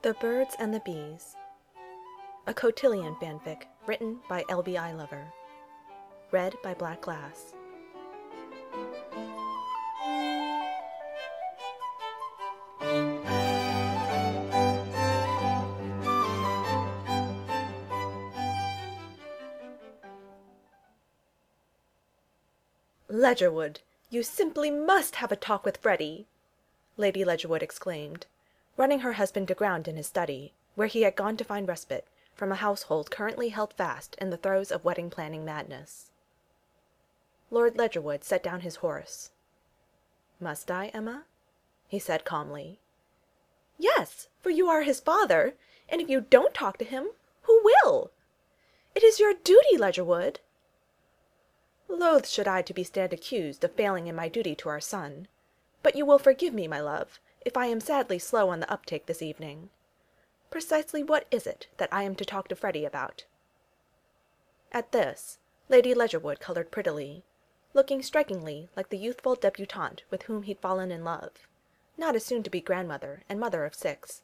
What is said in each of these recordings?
The Birds and the Bees, a Cotillion fanfic written by LBI Lover. Read by Black Glass. "Ledgerwood, you simply must have a talk with Freddie!" Lady Ledgerwood exclaimed, running her husband to ground in his study, where he had gone to find respite from a household currently held fast in the throes of wedding-planning madness. Lord Ledgerwood set down his horse. "Must I, Emma?" he said calmly. "Yes, for you are his father, and if you don't talk to him, who will? It is your duty, Ledgerwood." "Loath should I to be stand accused of failing in my duty to our son, but you will forgive me, my love, if I am sadly slow on the uptake this evening. Precisely what is it that I am to talk to Freddie about?" At this, Lady Ledgerwood colored prettily, looking strikingly like the youthful debutante with whom he'd fallen in love, not as soon-to-be grandmother and mother of 6.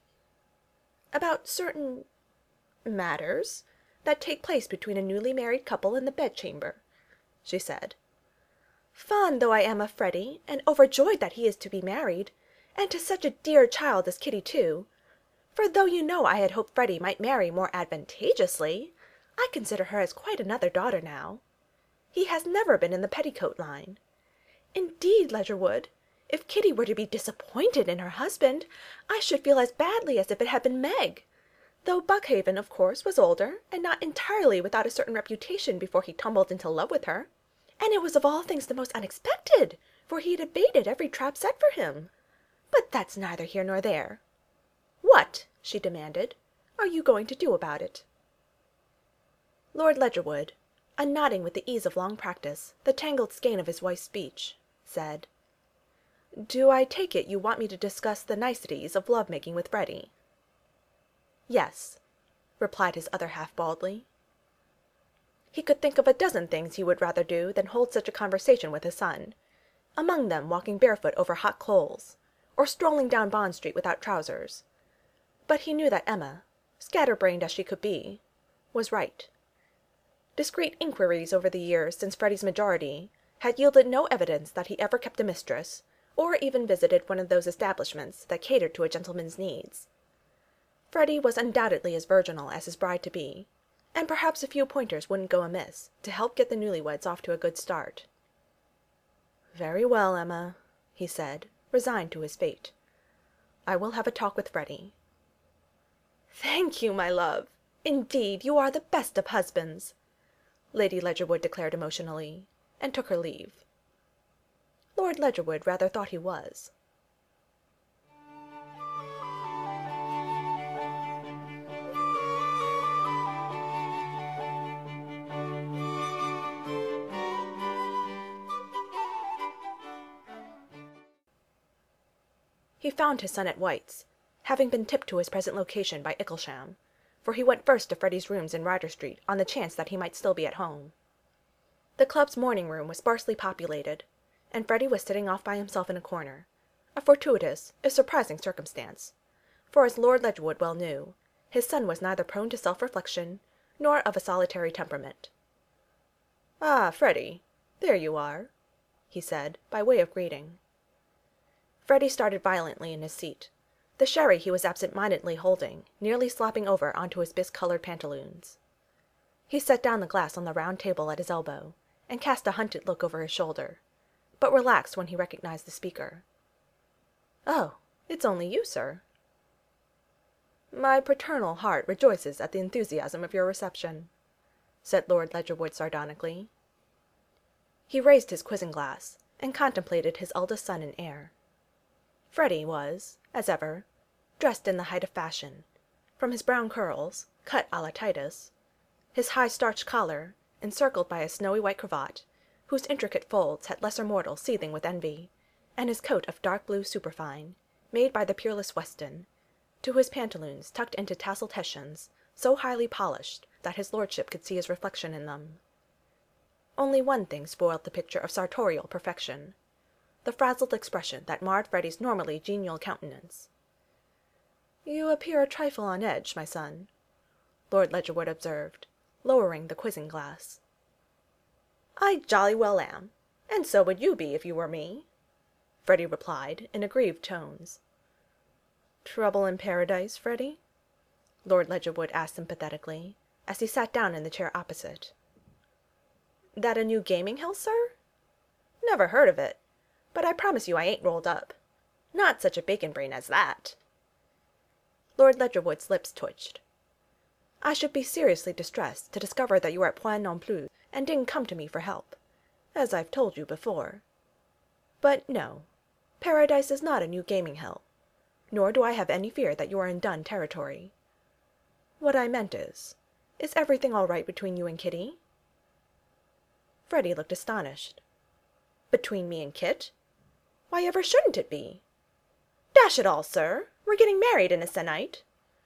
"About certain matters that take place between a newly married couple in the bedchamber," she said. "Fond though I am of Freddie, and overjoyed that he is to be married, and to such a dear child as Kitty too, for though you know I had hoped Freddie might marry more advantageously, I consider her as quite another daughter now. He has never been in the petticoat line. Indeed, Ledgerwood, if Kitty were to be disappointed in her husband, I should feel as badly as if it had been Meg, though Buckhaven, of course, was older, and not entirely without a certain reputation before he tumbled into love with her. And it was of all things the most unexpected, for he had evaded every trap set for him. But that's neither here nor there. What," she demanded, "are you going to do about it?" Lord Ledgerwood, unknotting with the ease of long practice the tangled skein of his wife's speech, said, "Do I take it you want me to discuss the niceties of love-making with Freddie?" "Yes," replied his other half baldly. He could think of a dozen things he would rather do than hold such a conversation with his son, among them walking barefoot over hot coals, or strolling down Bond Street without trousers. But he knew that Emma, scatterbrained as she could be, was right. Discreet inquiries over the years since Freddie's majority had yielded no evidence that he ever kept a mistress, or even visited one of those establishments that catered to a gentleman's needs. Freddie was undoubtedly as virginal as his bride-to-be, and perhaps a few pointers wouldn't go amiss to help get the newlyweds off to a good start. "Very well, Emma," he said, resigned to his fate. "I will have a talk with Freddie." "Thank you, my love. Indeed, you are the best of husbands," Lady Ledgerwood declared emotionally, and took her leave. Lord Ledgerwood rather thought he was. He found his son at White's, having been tipped to his present location by Icklesham, for he went first to Freddie's rooms in Ryder Street on the chance that he might still be at home. The club's morning room was sparsely populated, and Freddie was sitting off by himself in a corner, a fortuitous, if surprising circumstance, for as Lord Ledgerwood well knew, his son was neither prone to self-reflection, nor of a solitary temperament. "Ah, Freddie, there you are," he said, by way of greeting. Freddie started violently in his seat, the sherry he was absent-mindedly holding nearly slopping over onto his bisque-colored pantaloons. He set down the glass on the round table at his elbow, and cast a hunted look over his shoulder, but relaxed when he recognized the speaker. "Oh, it's only you, sir." "My paternal heart rejoices at the enthusiasm of your reception," said Lord Ledgerwood sardonically. He raised his quizzing glass, and contemplated his eldest son and heir. Freddie was, as ever, dressed in the height of fashion, from his brown curls, cut à la Titus, his high starched collar, encircled by a snowy white cravat, whose intricate folds had lesser mortals seething with envy, and his coat of dark blue superfine, made by the peerless Weston, to his pantaloons tucked into tasselled hessians, so highly polished that his lordship could see his reflection in them. Only one thing spoiled the picture of sartorial perfection, the frazzled expression that marred Freddie's normally genial countenance. You appear a trifle on edge, my son, Lord Ledgerwood observed, lowering the quizzing glass. I jolly well am, and so would you be if you were me, Freddie replied in aggrieved tones. Trouble in paradise, Freddie? Lord Ledgerwood asked sympathetically, as he sat down in the chair opposite. That a new gaming hell, sir? Never heard of it, but I promise you I ain't rolled up. Not such a bacon brain as that. Lord Ledgerwood's lips twitched. I should be seriously distressed to discover that you are at point non plus and didn't come to me for help, as I've told you before. But no, paradise is not a new gaming hell, nor do I have any fear that you are in done territory. What I meant is everything all right between you and Kitty? Freddie looked astonished. Between me and Kit? Why ever shouldn't it be? Dash it all, sir, we're getting married in a sennight.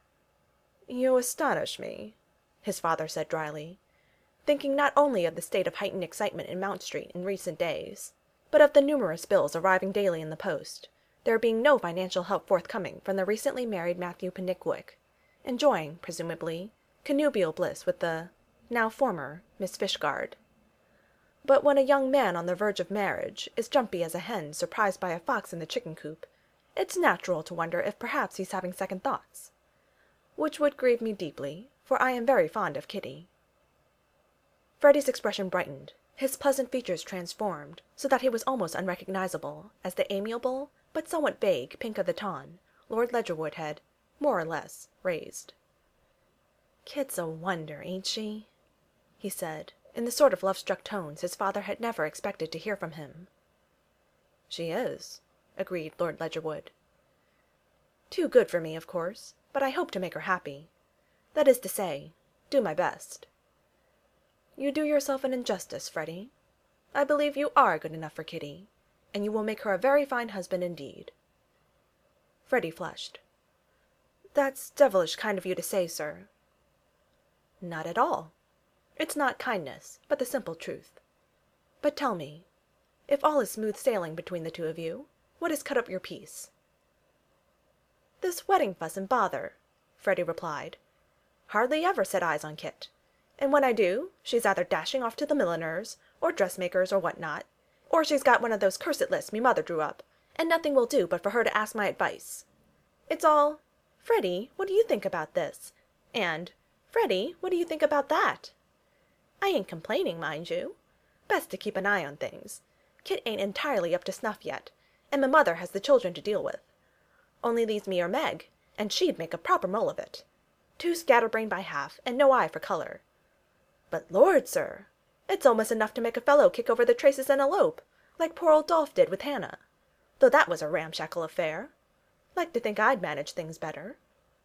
You astonish me, his father said dryly, thinking not only of the state of heightened excitement in Mount Street in recent days, but of the numerous bills arriving daily in the post, there being no financial help forthcoming from the recently married Matthew Penickwick, enjoying, presumably, connubial bliss with the, now former, Miss Fishguard. But when a young man on the verge of marriage is jumpy as a hen surprised by a fox in the chicken coop, it's natural to wonder if perhaps he's having second thoughts. Which would grieve me deeply, for I am very fond of Kitty. Freddie's expression brightened, his pleasant features transformed, so that he was almost unrecognizable as the amiable, but somewhat vague pink of the ton Lord Ledgerwood had, more or less, raised. Kit's a wonder, ain't she? He said, in the sort of love-struck tones his father had never expected to hear from him. She is, agreed Lord Ledgerwood. Too good for me, of course, but I hope to make her happy. That is to say, do my best. You do yourself an injustice, Freddie. I believe you are good enough for Kitty, and you will make her a very fine husband indeed. Freddie flushed. That's devilish kind of you to say, sir. Not at all. It's not kindness, but the simple truth. But tell me, if all is smooth sailing between the two of you, what has cut up your peace? This wedding fuss and bother, Freddie replied. Hardly ever set eyes on Kit, and when I do, she's either dashing off to the milliner's, or dressmaker's, or what not, or she's got one of those cursed lists me mother drew up, and nothing will do but for her to ask my advice. It's all, Freddie, what do you think about this? And, Freddie, what do you think about that? I ain't complaining, mind you. Best to keep an eye on things. Kit ain't entirely up to snuff yet, and my mother has the children to deal with. Only leaves me or Meg, and she'd make a proper mull of it. Too scatterbrained by half, and no eye for color. But Lord, sir, it's almost enough to make a fellow kick over the traces and elope, like poor old Dolph did with Hannah, though that was a ramshackle affair. Like to think I'd manage things better.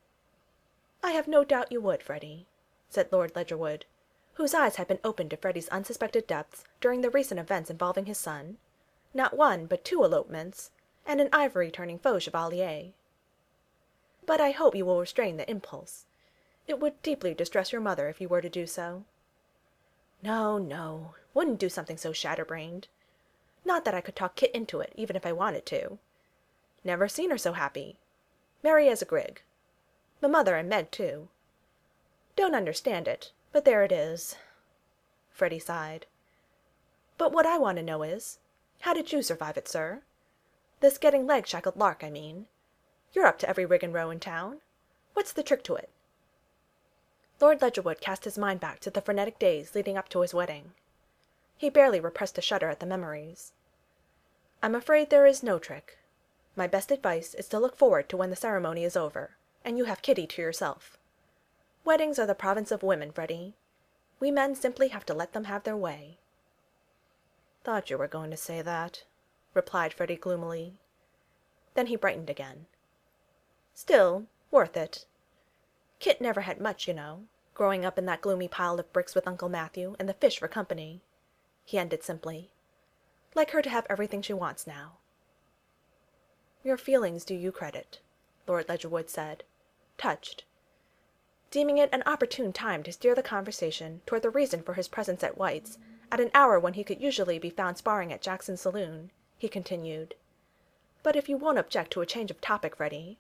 I have no doubt you would, Freddie, said Lord Ledgerwood, whose eyes had been opened to Freddie's unsuspected depths during the recent events involving his son, not one but 2 elopements, and an ivory-turning faux chevalier. But I hope you will restrain the impulse. It would deeply distress your mother if you were to do so. No, no, wouldn't do something so shatterbrained. Not that I could talk Kit into it, even if I wanted to. Never seen her so happy. Merry as a grig. My mother and Meg, too. Don't understand it, but there it is. Freddie sighed. But what I want to know is, how did you survive it, sir? This getting leg-shackled lark, I mean. You're up to every rig and row in town. What's the trick to it? Lord Ledgerwood cast his mind back to the frenetic days leading up to his wedding. He barely repressed a shudder at the memories. I'm afraid there is no trick. My best advice is to look forward to when the ceremony is over, and you have Kitty to yourself. Weddings are the province of women, Freddie. We men simply have to let them have their way. Thought you were going to say that, replied Freddie gloomily. Then he brightened again. Still, worth it. Kit never had much, you know, growing up in that gloomy pile of bricks with Uncle Matthew and the fish for company, he ended simply. Like her to have everything she wants now. Your feelings do you credit, Lord Ledgerwood said, touched, deeming it an opportune time to steer the conversation toward the reason for his presence at White's at an hour when he could usually be found sparring at Jackson's saloon. He continued, But if you won't object to a change of topic, Freddie,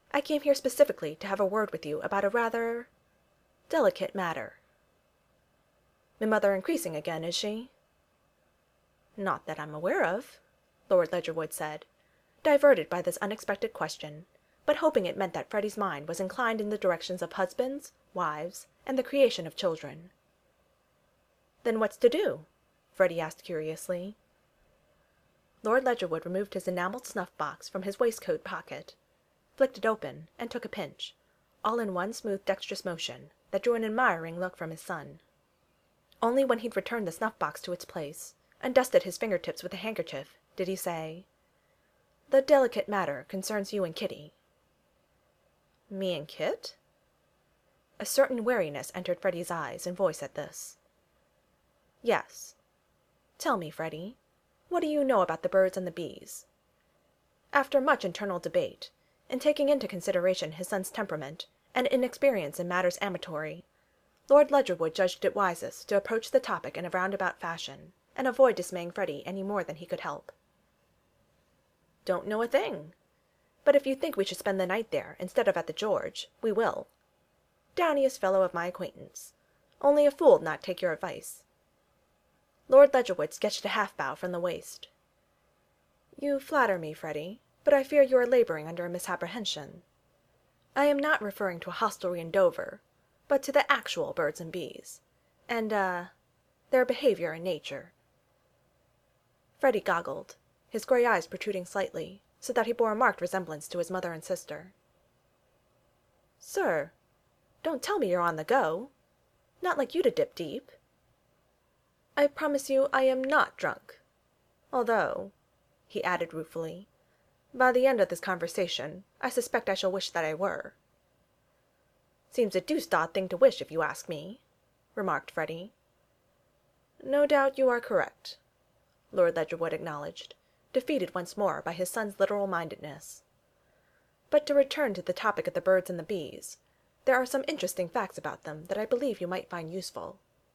I came here specifically to have a word with you about a rather delicate matter." "My mother increasing again, is she?" "Not that I'm aware of," Lord Ledgerwood said, diverted by this unexpected question, but hoping it meant that Freddie's mind was inclined in the directions of husbands, wives, and the creation of children. "Then what's to do?" Freddie asked curiously. Lord Ledgerwood removed his enameled snuff-box from his waistcoat pocket, flicked it open, and took a pinch, all in one smooth dexterous motion that drew an admiring look from his son. Only when he'd returned the snuff-box to its place, and dusted his fingertips with a handkerchief, did he say, "The delicate matter concerns you and Kitty." "Me and Kit?" A certain wariness entered Freddie's eyes and voice at this. "Yes. Tell me, Freddie, what do you know about the birds and the bees?" After much internal debate, and taking into consideration his son's temperament and inexperience in matters amatory, Lord Ledgerwood judged it wisest to approach the topic in a roundabout fashion, and avoid dismaying Freddie any more than he could help. "Don't know a thing. But if you think we should spend the night there instead of at the George, we will. Downiest fellow of my acquaintance. Only a fool'd not take your advice." Lord Ledgerwood sketched a half-bow from the waist. "You flatter me, Freddie, but I fear you are laboring under a misapprehension. I am not referring to a hostelry in Dover, but to the actual birds and bees, and, their behavior and nature." Freddie goggled, his gray eyes protruding slightly, so that he bore a marked resemblance to his mother and sister. "Sir, don't tell me you're on the go. Not like you to dip deep." "I promise you I am not drunk. Although," he added ruefully, "by the end of this conversation, I suspect I shall wish that I were." "Seems a deuced odd thing to wish, if you ask me," remarked Freddie. "No doubt you are correct," Lord Ledgerwood acknowledged, defeated once more by his son's literal-mindedness. "But to return to the topic of the birds and the bees, there are some interesting facts about them that I believe you might find useful."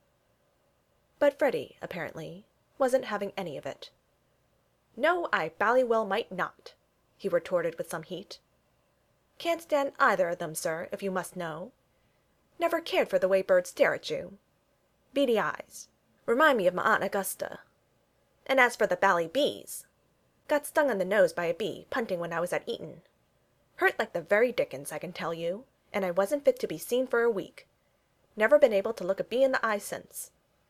But Freddie, apparently, wasn't having any of it. "No, I bally well might not," he retorted with some heat. "Can't stand either of them, sir, if you must know. Never cared for the way birds stare at you. Beady eyes. Remind me of my Aunt Augusta. And as for the bally bees, got stung on the nose by a bee punting when I was at Eton. Hurt like the very dickens, I can tell you, and I wasn't fit to be seen for a week. Never been able to look a bee in the eye since."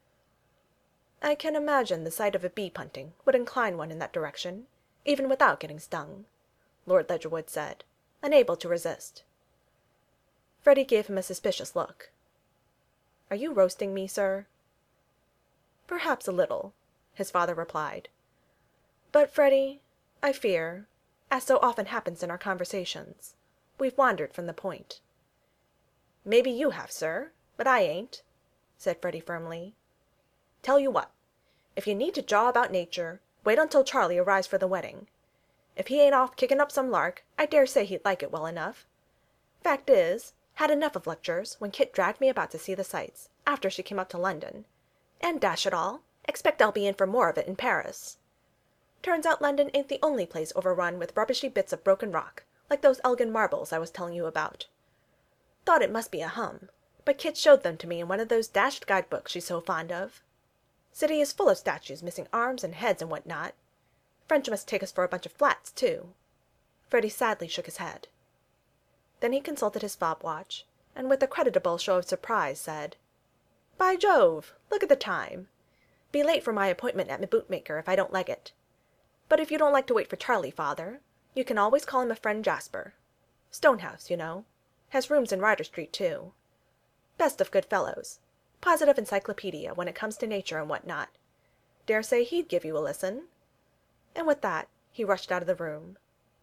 "I can imagine the sight of a bee punting would incline one in that direction, even without getting stung," Lord Ledgerwood said, unable to resist. Freddie gave him a suspicious look. "Are you roasting me, sir?" "Perhaps a little," his father replied. "But, Freddie, I fear, as so often happens in our conversations, we've wandered from the point." "Maybe you have, sir, but I ain't," said Freddie firmly. "Tell you what, if you need to jaw about nature, wait until Charlie arrives for the wedding. If he ain't off kicking up some lark, I dare say he'd like it well enough. Fact is, had enough of lectures when Kit dragged me about to see the sights, after she came up to London. And dash it all, expect I'll be in for more of it in Paris. Turns out London ain't the only place overrun with rubbishy bits of broken rock, like those Elgin marbles I was telling you about. Thought it must be a hum, but Kit showed them to me in one of those dashed guidebooks she's so fond of. City is full of statues missing arms and heads and what not. French must take us for a bunch of flats, too." Freddie sadly shook his head. Then he consulted his fob-watch, and with a creditable show of surprise said, "By Jove, look at the time. Be late for my appointment at my bootmaker if I don't leg it. But if you don't like to wait for Charlie, father, you can always call him a friend Jasper. Stonehouse, you know. Has rooms in Ryder Street, too. Best of good fellows. Positive encyclopedia when it comes to nature and what not. Dare say he'd give you a listen." And with that, he rushed out of the room.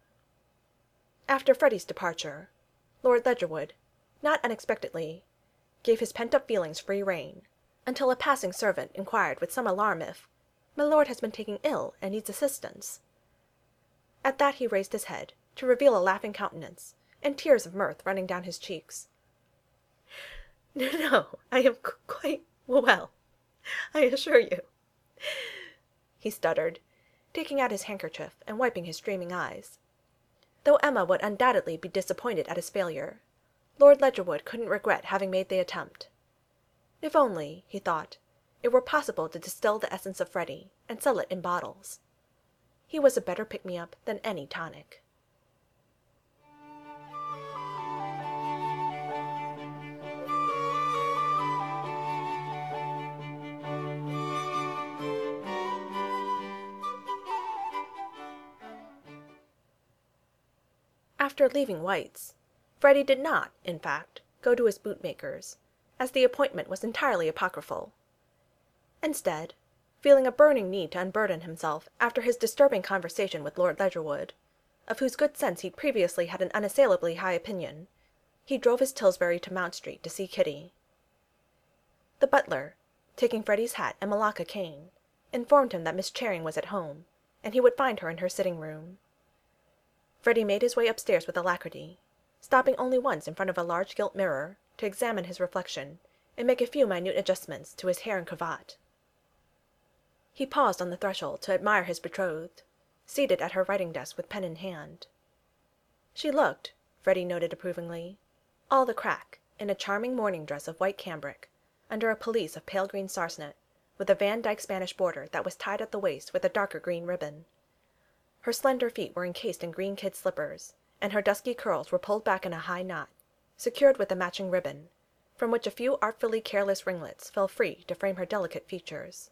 After Freddie's departure, Lord Ledgerwood, not unexpectedly, gave his pent-up feelings free rein, until a passing servant inquired with some alarm if "my lord has been taken ill and needs assistance." At that he raised his head, to reveal a laughing countenance, and tears of mirth running down his cheeks. "No, I am quite well, I assure you," he stuttered, taking out his handkerchief and wiping his streaming eyes. Though Emma would undoubtedly be disappointed at his failure, Lord Ledgerwood couldn't regret having made the attempt. If only, he thought, it were possible to distill the essence of Freddie and sell it in bottles. He was a better pick-me-up than any tonic. After leaving White's, Freddie did not, in fact, go to his bootmaker's, as the appointment was entirely apocryphal. Instead, feeling a burning need to unburden himself after his disturbing conversation with Lord Ledgerwood, of whose good sense he'd previously had an unassailably high opinion, he drove his Tilbury to Mount Street to see Kitty. The butler, taking Freddie's hat and Malacca cane, informed him that Miss Charing was at home, and he would find her in her sitting-room. Freddie made his way upstairs with alacrity, stopping only once in front of a large gilt mirror to examine his reflection and make a few minute adjustments to his hair and cravat. He paused on the threshold to admire his betrothed, seated at her writing-desk with pen in hand. She looked, Freddie noted approvingly, all the crack in a charming morning dress of white cambric, under a pelisse of pale green sarcenet, with a Van Dyck Spanish border that was tied at the waist with a darker green ribbon. Her slender feet were encased in green kid slippers, and her dusky curls were pulled back in a high knot, secured with a matching ribbon, from which a few artfully careless ringlets fell free to frame her delicate features.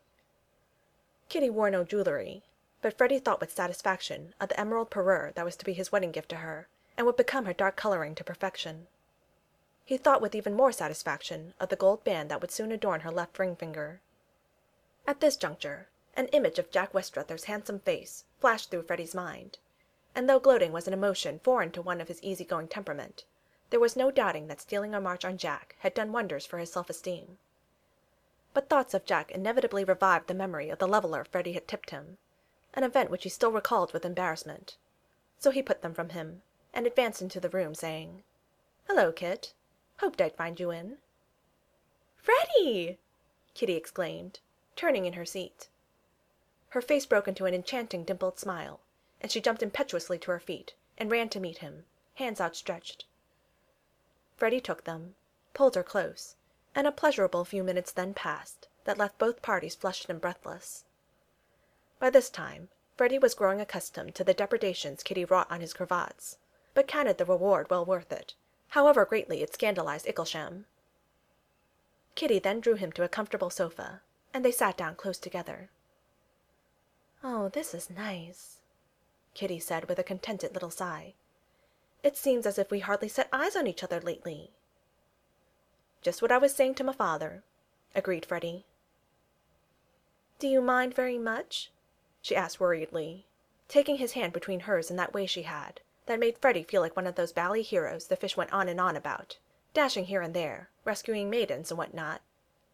Kitty wore no jewelry, but Freddie thought with satisfaction of the emerald parure that was to be his wedding gift to her, and would become her dark coloring to perfection. He thought with even more satisfaction of the gold band that would soon adorn her left ring finger. At this juncture, an image of Jack Westruther's handsome face flashed through Freddie's mind, and though gloating was an emotion foreign to one of his easy-going temperament, there was no doubting that stealing a march on Jack had done wonders for his self-esteem. But thoughts of Jack inevitably revived the memory of the leveler Freddie had tipped him, an event which he still recalled with embarrassment. So he put them from him, and advanced into the room, saying, "Hello, Kit. Hoped I'd find you in." "Freddie!" Kitty exclaimed, turning in her seat. Her face broke into an enchanting dimpled smile, and she jumped impetuously to her feet and ran to meet him, hands outstretched. Freddie took them, pulled her close, and a pleasurable few minutes then passed that left both parties flushed and breathless. By this time, Freddie was growing accustomed to the depredations Kitty wrought on his cravats, but counted the reward well worth it, however greatly it scandalized Icklesham. Kitty then drew him to a comfortable sofa, and they sat down close together. "Oh, this is nice," Kitty said with a contented little sigh. "It seems as if we hardly set eyes on each other lately." "Just what I was saying to my father," agreed Freddie. "Do you mind very much?" she asked worriedly, taking his hand between hers in that way she had, that made Freddie feel like one of those bally heroes the fish went on and on about, dashing here and there, rescuing maidens and what not.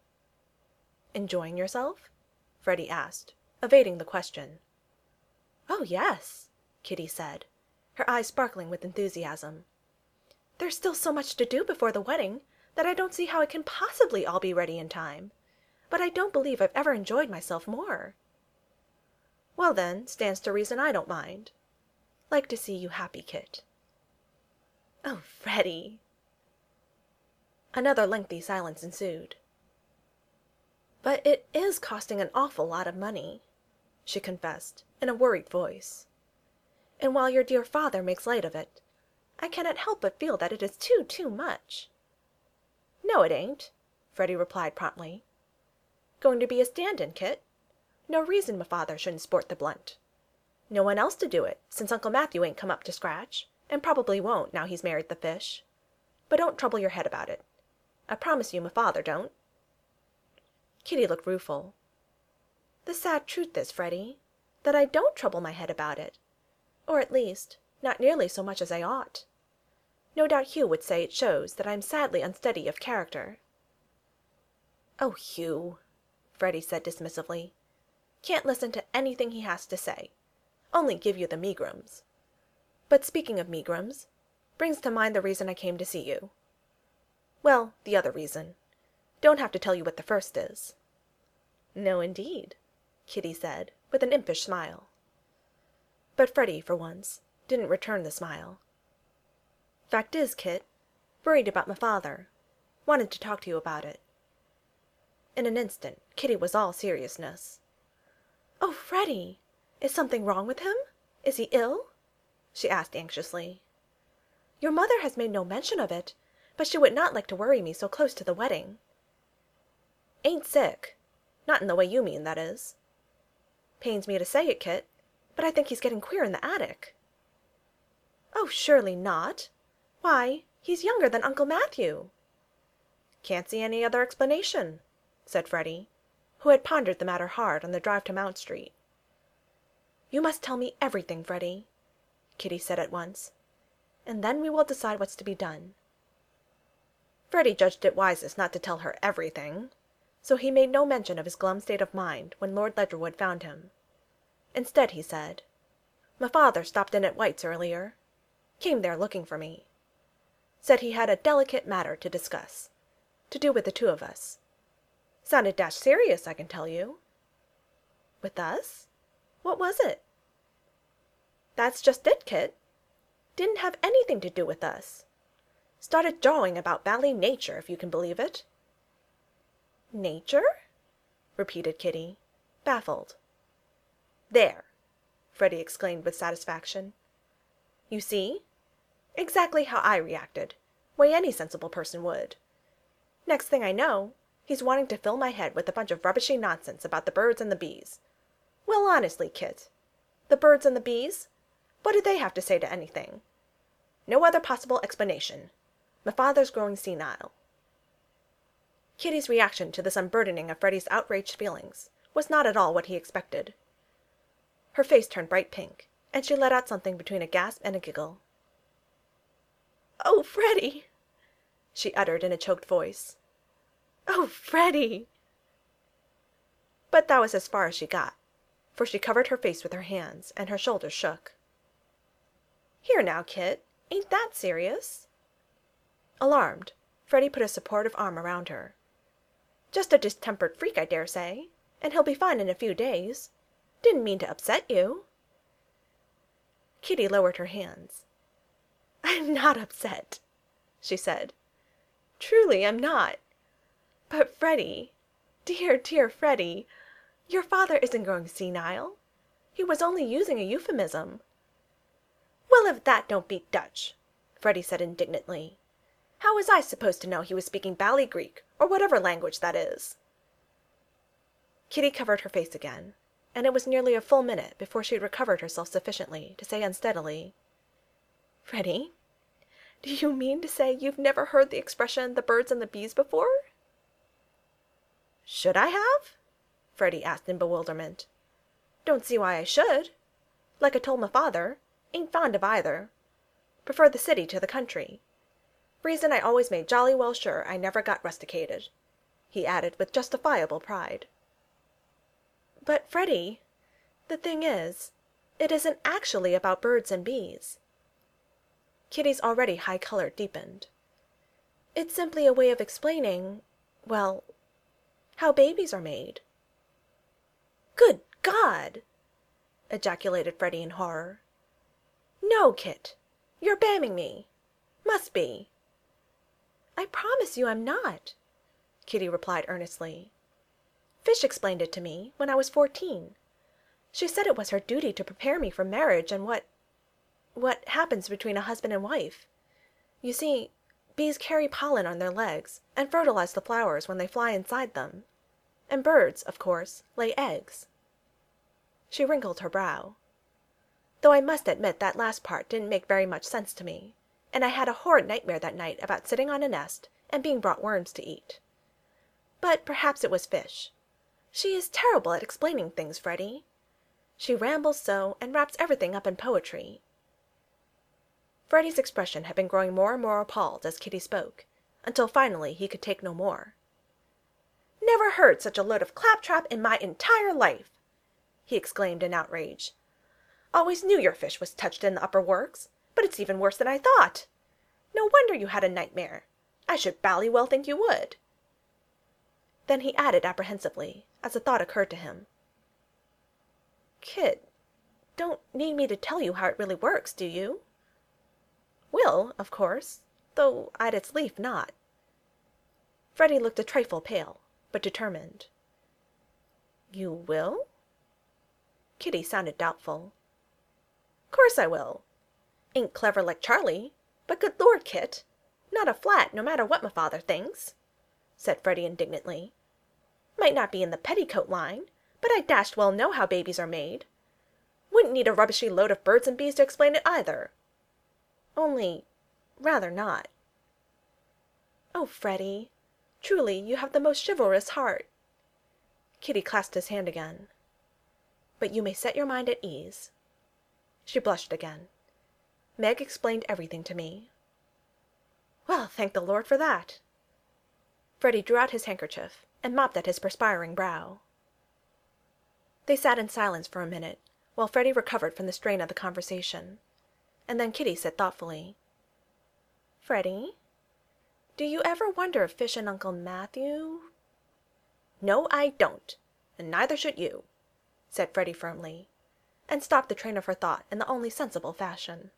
"Enjoying yourself?" Freddie asked, evading the question. "Oh, yes," Kitty said, her eyes sparkling with enthusiasm. "There's still so much to do before the wedding that I don't see how it can possibly all be ready in time. But I don't believe I've ever enjoyed myself more." "Well, then, stands to reason I don't mind. Like to see you happy, Kit." "Oh, Freddie!" Another lengthy silence ensued. "But it is costing an awful lot of money," she confessed, in a worried voice. "And while your dear father makes light of it, I cannot help but feel that it is too much." "No, it ain't," Freddie replied promptly. "Going to be a stand-in, Kit. No reason my father shouldn't sport the blunt. No one else to do it, since Uncle Matthew ain't come up to scratch, and probably won't now he's married the fish. But don't trouble your head about it. I promise you my father don't." Kitty looked rueful. "The sad truth is, Freddie, that I don't trouble my head about it. Or at least, not nearly so much as I ought. No doubt Hugh would say it shows that I'm sadly unsteady of character." "Oh, Hugh," Freddie said dismissively. "Can't listen to anything he has to say. Only give you the megrims. But speaking of megrims, brings to mind the reason I came to see you. Well, the other reason. Don't have to tell you what the first is." "No, indeed," Kitty said, with an impish smile. But Freddie, for once, didn't return the smile. "Fact is, Kit, worried about my father. Wanted to talk to you about it." In an instant, Kitty was all seriousness. "Oh, Freddie! Is something wrong with him? Is he ill?" she asked anxiously. "Your mother has made no mention of it, but she would not like to worry me so close to the wedding." "Ain't sick. Not in the way you mean, that is." "Pains me to say it, Kit, but I think he's getting queer in the attic." "Oh, surely not. Why, he's younger than Uncle Matthew." "Can't see any other explanation," said Freddie, who had pondered the matter hard on the drive to Mount Street. "You must tell me everything, Freddie," Kitty said at once, "and then we will decide what's to be done." Freddie judged it wisest not to tell her everything, so he made no mention of his glum state of mind when Lord Ledgerwood found him. Instead he said, "My father stopped in at White's earlier. Came there looking for me. Said he had a delicate matter to discuss. To do with the two of us. Sounded dashed serious, I can tell you." "With us? What was it?" "That's just it, Kit. Didn't have anything to do with us. Started jawing about bally nature, if you can believe it." "Nature?" repeated Kitty, baffled. "There!" Freddie exclaimed with satisfaction. "You see? Exactly how I reacted, way any sensible person would. Next thing I know, he's wanting to fill my head with a bunch of rubbishy nonsense about the birds and the bees. Well, honestly, Kit, the birds and the bees? What do they have to say to anything? No other possible explanation. My father's growing senile." Kitty's reaction to this unburdening of Freddie's outraged feelings was not at all what he expected. Her face turned bright pink, and she let out something between a gasp and a giggle. "Oh, Freddie!" she uttered in a choked voice. "Oh, Freddie!" But that was as far as she got, for she covered her face with her hands, and her shoulders shook. "Here now, Kit, ain't that serious?" Alarmed, Freddie put a supportive arm around her. "Just a distempered freak, I dare say, and he'll be fine in a few days. Didn't mean to upset you." Kitty lowered her hands. "I'm not upset," she said. "Truly, I'm not. But Freddie, dear, dear Freddie, your father isn't growing senile. He was only using a euphemism." "Well, if that don't beat Dutch," Freddie said indignantly. "How was I supposed to know he was speaking bally Greek, or whatever language that is?" Kitty covered her face again, and it was nearly a full minute before she had recovered herself sufficiently to say unsteadily, "Freddie, do you mean to say you've never heard the expression 'the birds and the bees' before?" "Should I have?" Freddie asked in bewilderment. "Don't see why I should. Like I told my father, ain't fond of either. Prefer the city to the country. Reason I always made jolly well sure I never got rusticated," he added with justifiable pride. "But, Freddie, the thing is, it isn't actually about birds and bees." Kitty's already high color deepened. "It's simply a way of explaining, well, how babies are made." "Good God!" ejaculated Freddie in horror. "No, Kit, you're bamming me. Must be." "I promise you I'm not," Kitty replied earnestly. "Fish explained it to me when I was 14. She said it was her duty to prepare me for marriage and what happens between a husband and wife. You see, bees carry pollen on their legs and fertilize the flowers when they fly inside them. And birds, of course, lay eggs." She wrinkled her brow. "Though I must admit that last part didn't make very much sense to me, and I had a horrid nightmare that night about sitting on a nest and being brought worms to eat. But perhaps it was Fish. She is terrible at explaining things, Freddie. She rambles so and wraps everything up in poetry." Freddie's expression had been growing more and more appalled as Kitty spoke, until finally he could take no more. "Never heard such a load of claptrap in my entire life!" he exclaimed in outrage. "Always knew your fish was touched in the upper works, but it's even worse than I thought. No wonder you had a nightmare. I should bally well think you would." Then he added apprehensively, as a thought occurred to him, "Kit, don't need me to tell you how it really works, do you? Will, of course, though I'd its lief not. Freddie looked a trifle pale, but determined. You will? Kitty sounded doubtful. Course I will. Ain't clever like Charlie, but good Lord, Kit, not a flat no matter what my father thinks, said Freddie indignantly. Might not be in the petticoat line, but I dashed well know how babies are made. Wouldn't need a rubbishy load of birds and bees to explain it either. Only, rather not. Oh, Freddie, truly you have the most chivalrous heart. Kitty clasped his hand again. But you may set your mind at ease. She blushed again. Meg explained everything to me. Well, thank the Lord for that. Freddie drew out his handkerchief and mopped at his perspiring brow. They sat in silence for a minute, while Freddie recovered from the strain of the conversation, and then Kitty said thoughtfully, Freddie, do you ever wonder if Fish and Uncle Matthew— No, I don't, and neither should you, said Freddie firmly, and stopped the train of her thought in the only sensible fashion.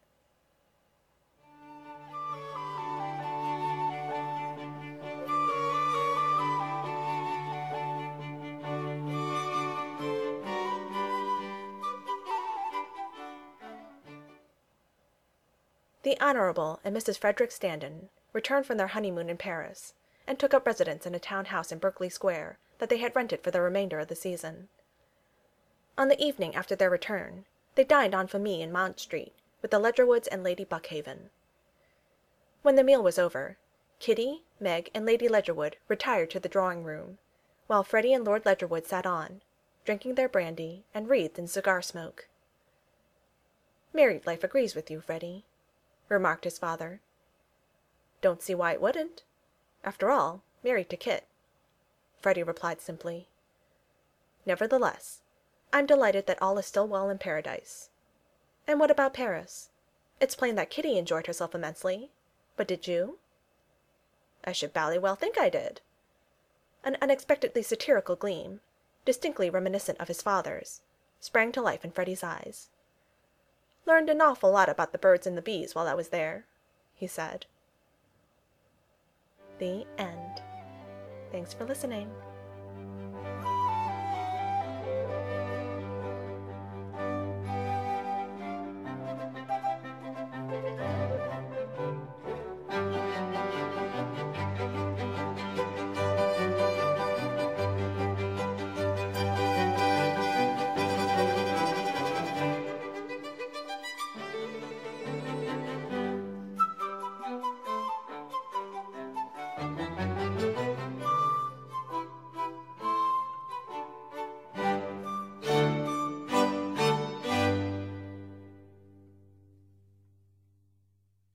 The Honorable and Mrs. Frederick Standen returned from their honeymoon in Paris, and took up residence in a town house in Berkeley Square that they had rented for the remainder of the season. On the evening after their return, they dined en famille in Mount Street with the Ledgerwoods and Lady Buckhaven. When the meal was over, Kitty, Meg, and Lady Ledgerwood retired to the drawing-room, while Freddie and Lord Ledgerwood sat on, drinking their brandy and wreathed in cigar smoke. Married life agrees with you, Freddie, remarked his father. Don't see why it wouldn't. After all, married to Kit, Freddie replied simply. Nevertheless, I'm delighted that all is still well in Paradise. And what about Paris? It's plain that Kitty enjoyed herself immensely, but did you? I should bally well think I did. An unexpectedly satirical gleam, distinctly reminiscent of his father's, sprang to life in Freddie's eyes. Learned an awful lot about the birds and the bees while I was there, he said. The end. Thanks for listening.